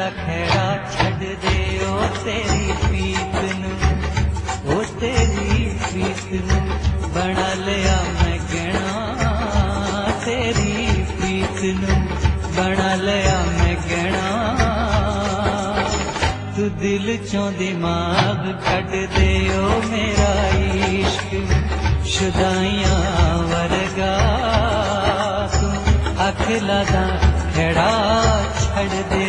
दा खैड़ा छड़ दे ओ तेरी प्रीत नू, ओ तेरी प्रीत नू बना लिया मैं गहना, तेरी प्रीत नू बना लिया मैं गहना। तू दिल चों दिमाग कट दे ओ मेरा इश्क शुदाइयां वर्गा, तू अखिला दा खैड़ा छड़ दे।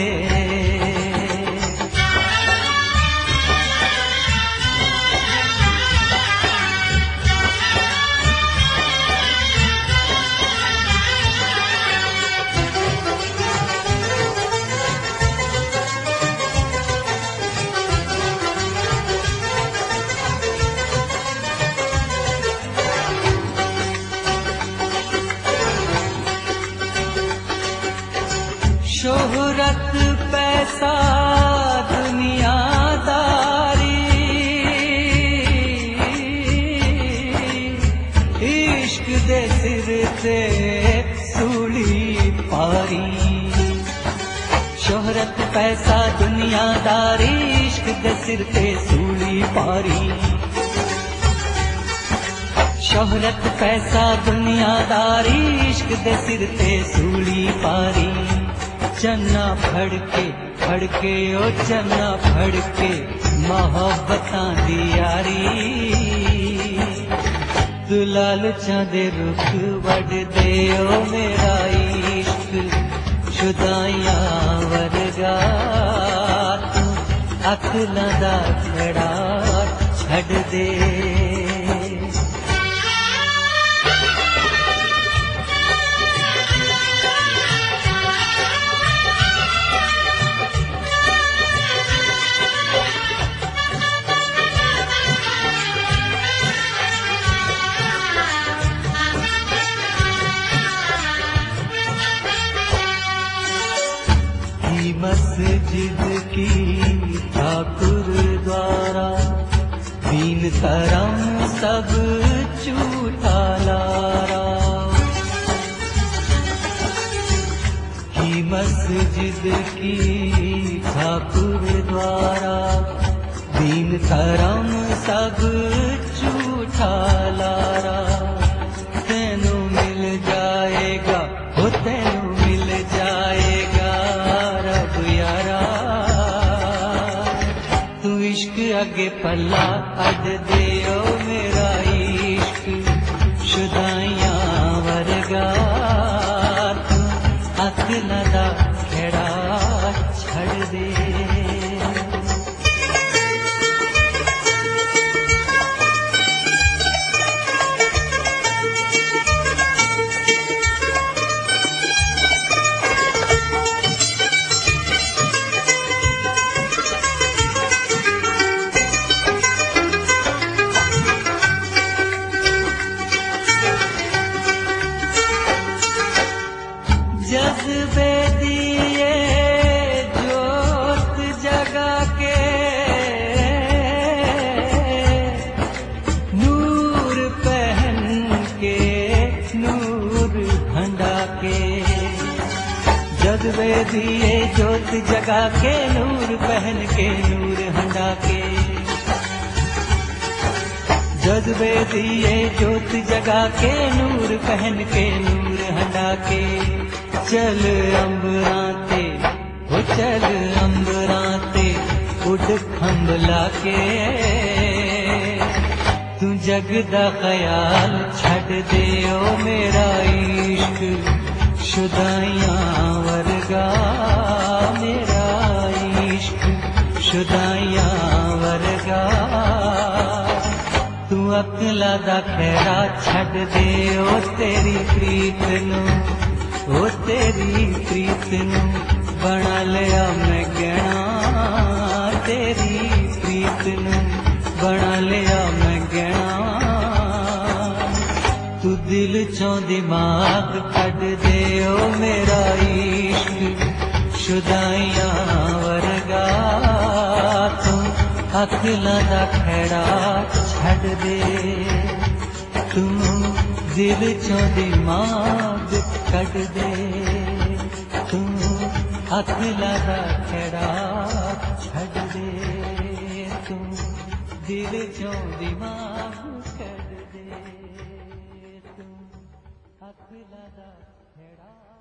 शोहरत पैसा दुनियादारी, इश्क दे सिर ते सूली पारी। शोहरत पैसा दुनियादारी, इश्क दे सिर ते सूली पारी। शोहरत पैसा दुनियादारी, इश्क दे सिर ते सूली पारी। चन्ना फड़के ओ चन्ना फड़के मोहब्बतां दी यारी, तू लालचां दे रुख वड दे ओ मेरा इश्क शुदाइयां वर्गा, तू अखिलां दा खैड़ा छड़ दे। मस्जिद की ठाकुर द्वारा दीन करम सब झूठा लारा, की मस्जिद की ठाकुर द्वारा दीन करम सब झूठा लारा। तेनू मिल जाएगा हो तेनू मिल जाएगा अगे पल्ला अड दे ओ मेरा इश्क शुदाइयां वर्गा, तू अखिलां दा खैड़ा छड़ दे। जज्बे दिए जोत जगा के, नूर पहन के नूर हंडा के। जज्बे दिए जोत जगा के नूर पहन के नूर हंडा के। जज्बे दिए जोत जगा के नूर पहन के नूर हंडा के। चल अंबरां ते हो चल अंबरां ते उड़ खंभला के, तू जग दा ख्याल छड़ दे ओ मेरा इश्क शुदाइयां वर्गा, मेरा इश्क शुदाइयां वर्गा। तू अकला दा खैड़ा छड़ दे ओ तेरी प्रीत नू, ओ तेरी प्रीत नू बना लिया मैं गहना, तेरी प्रीत नू बना लिया मैं गहना। तू दिल चों दिमाग कढ दे ओ मेरा इश्क शुदाइयां वर्गा, तू अकलां दा खैड़ा छड़ दे। तू दिल चों दिमाग कढ दे, तू हथ लादा खड़ा छड़ दे तू दिल चों दिमाग कढ़ दे तू हथ लादा खड़ा